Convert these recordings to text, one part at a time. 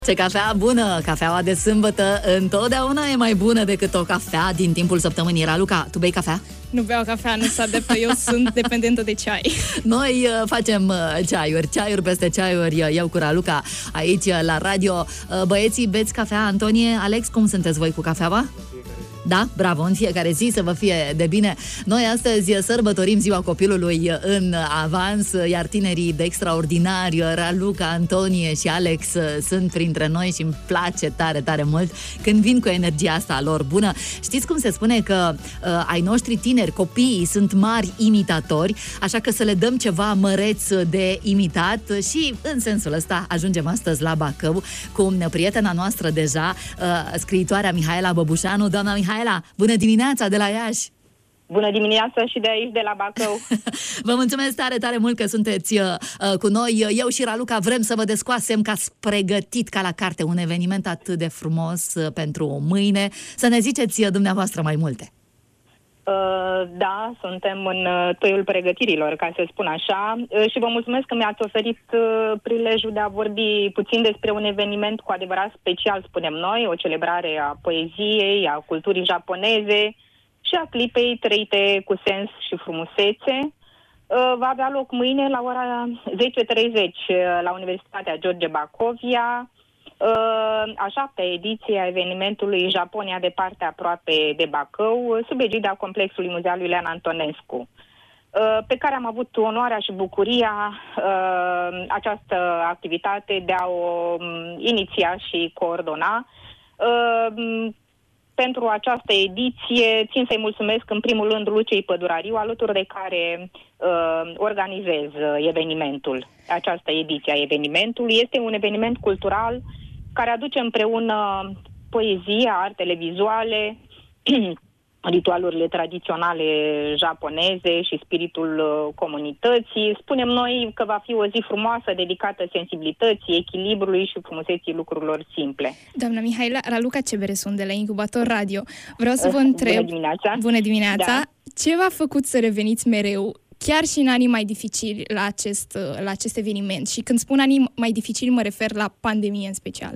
Ce cafea bună! Cafeaua de sâmbătă întotdeauna e mai bună decât o cafea din timpul săptămânii. Raluca, tu bei cafea? Nu beau cafea, nu sunt adeptă, eu sunt dependentă de ceai. Noi facem ceaiuri peste ceaiuri, eu cu Raluca aici la radio. Băieții, beți cafea? Antonie, Alex, cum sunteți voi cu cafeaua? Da, bravo, în fiecare zi să vă fie de bine. Noi astăzi sărbătorim ziua copilului în avans, iar tinerii de extraordinari, Raluca, Antonie și Alex, sunt printre noi și îmi place tare, tare mult când vin cu energia asta lor bună. Știți cum se spune că ai noștri tineri, copiii, sunt mari imitatori, așa că să le dăm ceva măreț de imitat și în sensul ăsta ajungem astăzi la Bacău cu prietena noastră deja, scriitoarea Mihaela Băbușanu. Doamna Mihaela, bună dimineața de la Iași! Bună dimineața și de aici, de la Bacău! Vă mulțumesc tare, tare mult că sunteți cu noi. Eu și Raluca vrem să vă descoasem că ați pregătit ca la carte un eveniment atât de frumos pentru mâine. Să ne ziceți dumneavoastră mai multe. Da, suntem în toiul pregătirilor, ca să spun așa, și vă mulțumesc că mi-ați oferit prilejul de a vorbi puțin despre un eveniment cu adevărat special, spunem noi, o celebrare a poeziei, a culturii japoneze și a clipei trăite cu sens și frumusețe. Va avea loc mâine la ora 10:30 la Universitatea George Bacovia, a 7-a ediție a evenimentului Japonia departe aproape de Bacău, sub egida Complexului Muzealului Iulian Antonescu, pe care am avut onoarea și bucuria această activitate de a o iniția și coordona. Pentru această ediție țin să-i mulțumesc în primul rând Luciei Pădurariu, alături de care organizez evenimentul. Această ediție a evenimentului este un eveniment cultural care aduce împreună poezia, artele vizuale, ritualurile tradiționale japoneze și spiritul comunității. Spunem noi că va fi o zi frumoasă dedicată sensibilității, echilibrului și frumuseții lucrurilor simple. Doamna Mihaela, Raluca Cebere sunt de la Incubator Radio. Vreau să vă întreb... Bună dimineața! Bună dimineața! Da. Ce v-a făcut să reveniți mereu, chiar și în anii mai dificili, la acest eveniment? Și când spun anii mai dificili, mă refer la pandemie în special.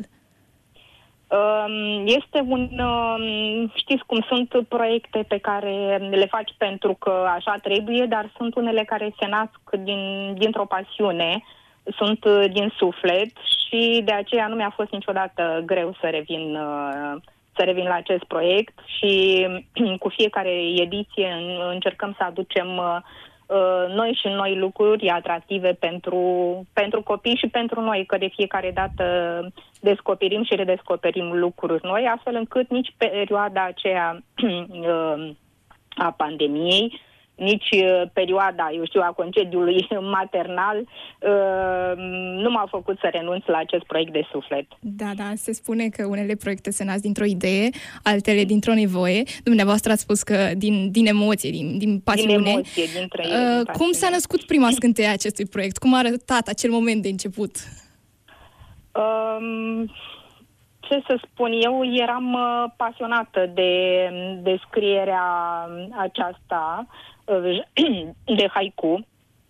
Este știți cum sunt proiecte pe care le faci pentru că așa trebuie, dar sunt unele care se nasc dintr-o pasiune, sunt din suflet și de aceea nu mi-a fost niciodată greu să revin la acest proiect și cu fiecare ediție încercăm să aducem noi și noi lucruri atractive pentru copii și pentru noi, că de fiecare dată descoperim și redescoperim lucruri noi, astfel încât nici perioada aceea a pandemiei, nici perioada, a concediului maternal nu m-a făcut să renunț la acest proiect de suflet. Da, se spune că unele proiecte se nasc dintr-o idee, altele dintr-o nevoie. Dumneavoastră ați spus că din emoție, din pasiune. Din emoție, din trăire. Cum s-a născut prima scânteie a acestui proiect? Cum a arătat acel moment de început? Ce să spun, eu eram pasionată de scrierea aceasta de haiku.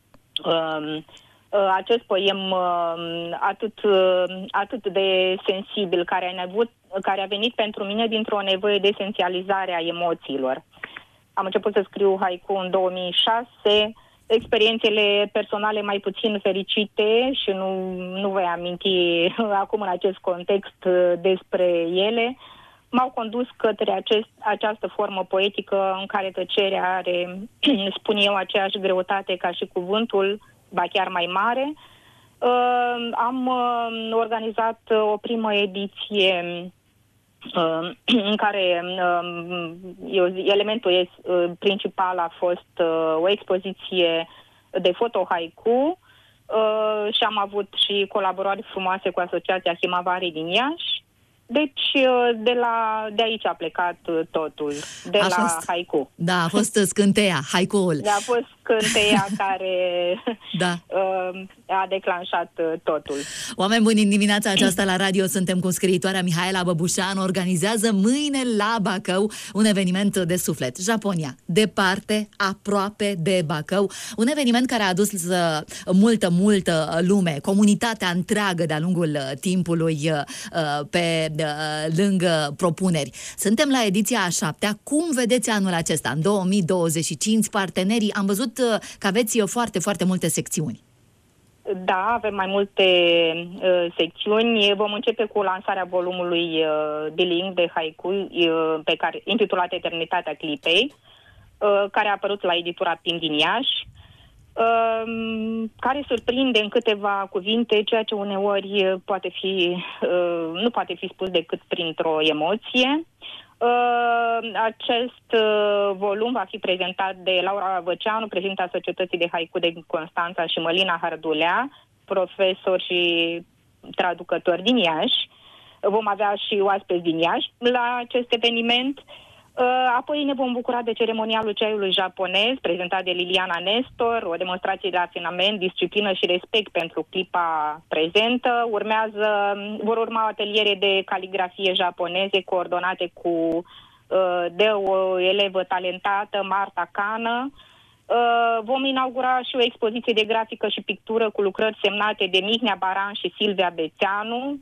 Acest poem atât de sensibil, care a venit pentru mine dintr-o nevoie de esențializare a emoțiilor. Am început să scriu haiku în 2006, experiențele personale mai puțin fericite și nu voi aminti acum în acest context despre ele, m-au condus către această formă poetică în care tăcerea are, spun eu, aceeași greutate ca și cuvântul, ba chiar mai mare. Am organizat o primă ediție în care elementul principal a fost o expoziție de foto-haiku și am avut și colaborări frumoase cu Asociația Himavari din Iași. Deci, de aici a plecat totul, la haiku. Da, a fost scânteia, haikuul. Da, a fost scânteia care Da. A declanșat totul. Oameni buni, în dimineața aceasta la radio suntem cu scriitoarea Mihaela Băbușanu. Organizează mâine la Bacău un eveniment de suflet. Japonia, departe, aproape de Bacău. Un eveniment care a adus multă lume, comunitatea întreagă de-a lungul timpului pe lângă propuneri. Suntem la ediția a 7-a. Cum vedeți anul acesta, în 2025, partenerii? Am văzut că aveți foarte, foarte multe secțiuni. Da, avem mai multe secțiuni. Vom începe cu lansarea volumului biling de haiku intitulat Eternitatea clipei, care a apărut la editura Pim din Iași, care surprinde în câteva cuvinte ceea ce uneori nu poate fi spus decât printr-o emoție. Acest volum va fi prezentat de Laura Văceanu, președinta Societății de Haiku din Constanța, și Mălina Hardulea, profesor și traducător din Iași. Vom avea și oaspeți din Iași la acest eveniment. Apoi ne vom bucura de ceremonialul ceaiului japonez, prezentat de Liliana Nestor, o demonstrație de rafinament, disciplină și respect pentru clipa prezentă. Vor urma ateliere de caligrafie japoneze coordonate de o elevă talentată, Marta Cană. Vom inaugura și o expoziție de grafică și pictură cu lucrări semnate de Mihnea Baran și Silvia Bețeanu.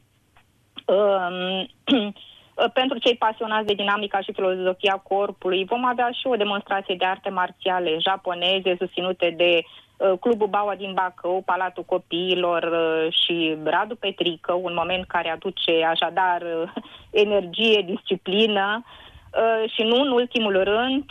Pentru cei pasionați de dinamica și filozofia corpului, vom avea și o demonstrație de arte marțiale japoneze susținute de Clubul Baua din Bacău, Palatul Copiilor și Radu Petrică, un moment care aduce așadar energie, disciplină și nu în ultimul rând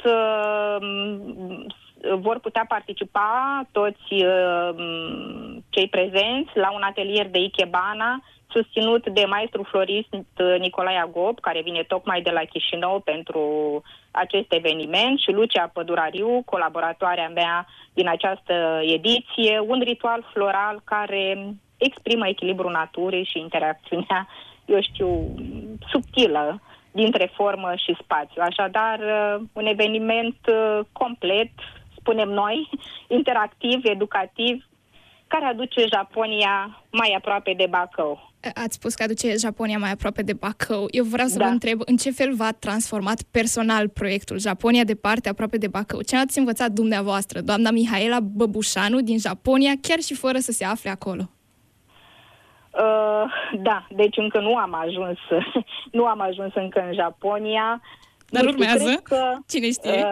vor putea participa toți cei prezenți la un atelier de Ikebana susținut de maestru florist Nicolae Agop, care vine tocmai de la Chișinău pentru acest eveniment, și Lucia Pădurariu, colaboratoarea mea din această ediție, un ritual floral care exprimă echilibrul naturii și interacțiunea, subtilă dintre formă și spațiu. Așadar, un eveniment complet, spunem noi, interactiv, educativ, care aduce Japonia mai aproape de Bacău. Ați spus că aduce Japonia mai aproape de Bacău. Eu vreau să vă întreb în ce fel v-a transformat personal proiectul Japonia departe, aproape de Bacău. Ce ați învățat dumneavoastră, doamna Mihaela Băbușanu, din Japonia, chiar și fără să se afle acolo? Deci încă nu am ajuns încă în Japonia. Dar urmează? Cine știe?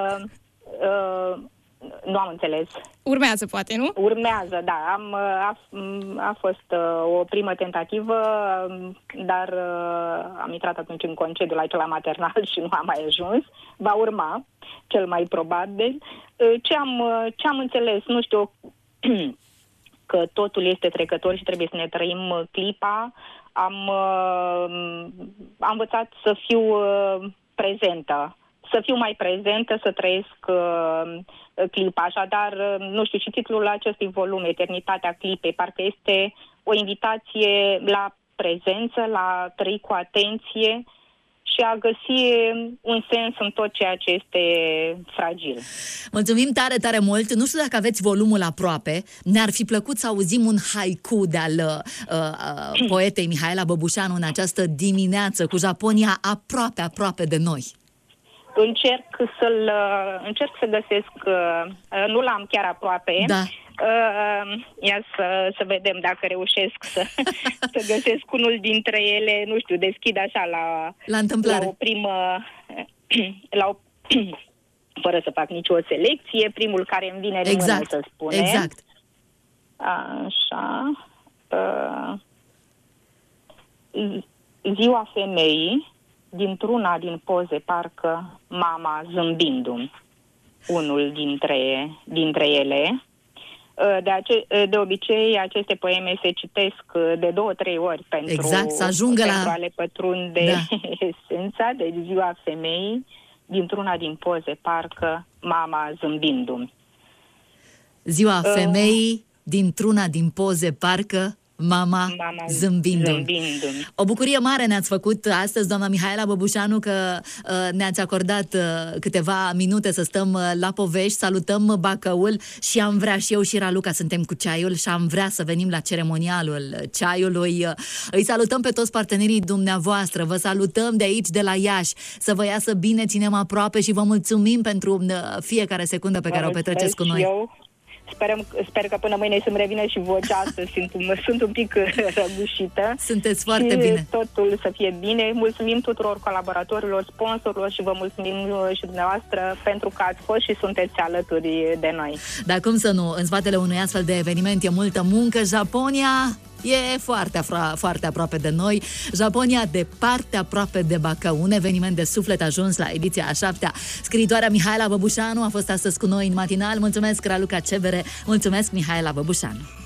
Nu am înțeles. Urmează, poate, nu? Urmează, da. A fost o primă tentativă, dar am intrat atunci în concediu la maternal și nu am mai ajuns. Va urma, cel mai probabil. Ce am înțeles? Nu știu, că totul este trecător și trebuie să ne trăim clipa. Am învățat să fiu prezentă. Să fiu mai prezentă, să trăiesc clipa. Așadar, nu știu, și titlul acestui volum, Eternitatea clipei, parcă este o invitație la prezență, la trăi cu atenție și a găsi un sens în tot ceea ce este fragil. Mulțumim tare, tare mult! Nu știu dacă aveți volumul aproape. Ne-ar fi plăcut să auzim un haiku de-al poetei Mihaela Băbușanu în această dimineață, cu Japonia aproape, aproape de noi. Încerc să găsesc, nu l-am chiar aproape. Da. Ia să vedem dacă reușesc să găsesc unul dintre ele, nu știu, deschid așa la întâmplare. La o primă, fără să fac nicio selecție, primul care îmi vine în mână, să spunem. Exact. Așa. Ziua femeii, dintr-una din poze, parcă mama zâmbindu-mi, unul dintre ele. De obicei, aceste poeme se citesc de 2-3 ori pentru a le pătrunde esența. Deci ziua femeii, dintr-una din poze, parcă mama zâmbindu-mi. Ziua femeii, dintr-una din poze, parcă mama zâmbindu-mi. O bucurie mare ne-ați făcut astăzi, doamna Mihaela Băbușanu, că ne-ați acordat câteva minute să stăm la povești. Salutăm Bacăul și am vrea, și eu și Raluca suntem cu ceaiul și am vrea să venim la ceremonialul ceaiului. Îi salutăm pe toți partenerii dumneavoastră, vă salutăm de aici, de la Iași, să vă iasă bine, ținem aproape și vă mulțumim pentru fiecare secundă pe care o petreceți cu noi. Sper că până mâine să-mi revină și vocea asta. Sunt un pic răgușită. Sunteți foarte bine. Totul să fie bine. Mulțumim tuturor colaboratorilor, sponsorilor și vă mulțumim și dumneavoastră pentru că ați fost și sunteți alături de noi. Dar cum să nu, în spatele unui astfel de eveniment e multă muncă. Japonia e foarte aproape de noi. Japonia departe, aproape de Bacău. Un eveniment de suflet ajuns la ediția a 7-a. Scriitoarea Mihaela Băbușanu a fost astăzi cu noi în matinal. Mulțumesc, Raluca Cebere. Mulțumesc, Mihaela Băbușanu.